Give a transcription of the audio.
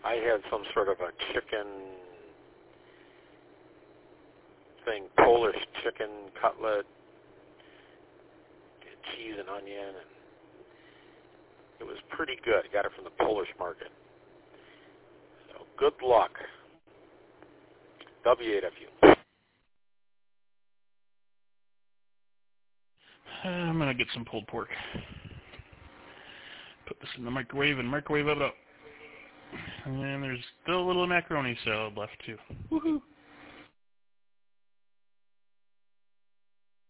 I had some sort of a chicken thing, Polish chicken cutlet, cheese and onion, and it was pretty good. I got it from the Polish market. So good luck. W8FU. I'm going to get some pulled pork. Put this in the microwave and microwave it up. And there's still a little macaroni salad left, too. Woohoo!